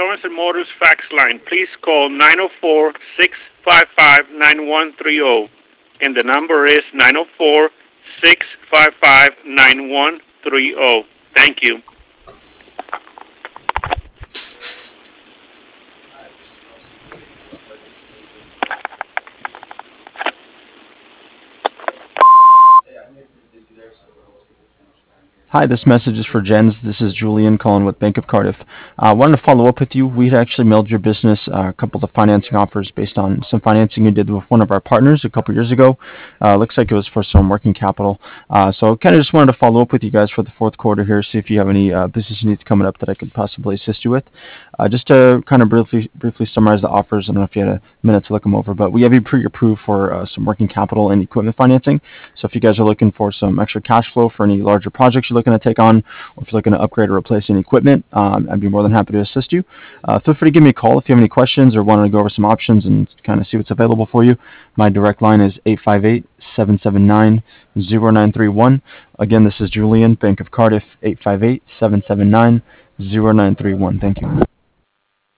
Lawrence and Motors fax line. Please call 904-655-9130. And the number is 904-655-9130. Thank you. Hi, this message is for Jens. This is Julian calling with Bank of Cardiff. I wanted to follow up with you. We had actually mailed your business a couple of financing offers based on some financing you did with one of our partners a couple years ago. Looks like it was for some working capital. So kind of just wanted to follow up with you guys for the fourth quarter here, see if you have any business needs coming up that I could possibly assist you with. Just to kind of briefly summarize the offers, I don't know if you had a minute to look them over, but we have you pre-approved for some working capital and equipment financing. So if you guys are looking for some extra cash flow for any larger projects you're looking to take on, or if you're looking to upgrade or replace any equipment, I'd be more than happy to assist you. Feel free to give me a call if you have any questions or want to go over some options and kind of see what's available for you. My direct line is 858-779-0931. Again, this is Julian, Bank of Cardiff, 858-779-0931. Thank you.